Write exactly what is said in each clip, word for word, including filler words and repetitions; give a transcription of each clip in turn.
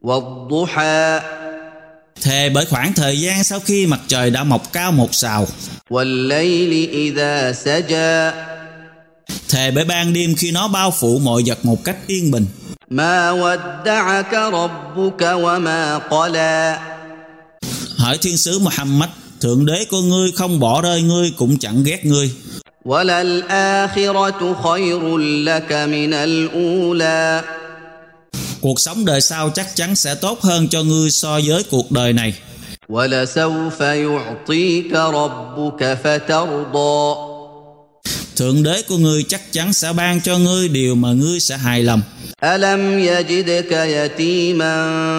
وَالضُّحَى Thề bởi khoảng thời gian sau khi mặt trời đã mọc cao một sào. وَاللَّيْلِ إِذَا سَجَى Thề bởi ban đêm khi nó bao phủ mọi vật một cách yên bình. مَا وَدَّعَكَ رَبُّكَ وَمَا قَلَى Hỡi thiên sứ Muhammad, Thượng Đế của ngươi không bỏ rơi ngươi cũng chẳng ghét ngươi. وَلَلْآخِرَةُ خَيْرٌ لَكَ مِنَ الْأُولَى Cuộc sống đời sau chắc chắn sẽ tốt hơn cho ngươi so với cuộc đời này. وَلَسَوْفَ يُعْطِيكَ رَبُّكَ فَتَرْضَى Thượng Đế của ngươi chắc chắn sẽ ban cho ngươi điều mà ngươi sẽ hài lòng. أَلَمْ يَجِدْكَ يَتِيمًا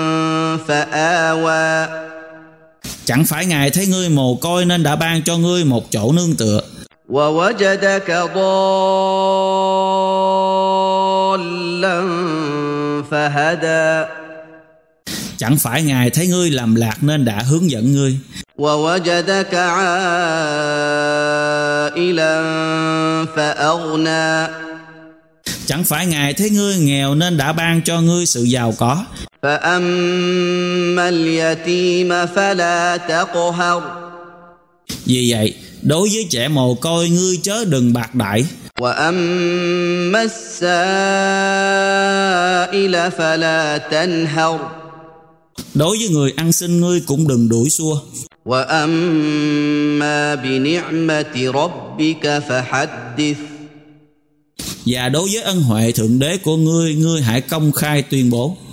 فَآوَى Chẳng phải Ngài thấy ngươi mồ côi nên đã ban cho ngươi một chỗ nương tựa. وَوَجَدَكَ ضَالًّا فَهَدَى Chẳng phải Ngài thấy ngươi làm lạc nên đã hướng dẫn ngươi. وَوَجَدَكَ عَائِلًا فَأَغْنَى Chẳng phải Ngài thấy ngươi nghèo nên đã ban cho ngươi sự giàu có. فَأَمَّا الْيَتِيمَ فَلَا تَقْهَرْ Vì vậy, đối với trẻ mồ côi ngươi chớ đừng bạc đãi. وَأَمَّا السَّائِلَ فَلَا تَنْهَرْ Đối với người ăn xin ngươi cũng đừng đuổi xua. وَأَمَّا بِنِعْمَةِ رَبِّكَ فَحَدِّثْ Và đối với ân huệ Thượng Đế của ngươi, ngươi hãy công khai tuyên bố.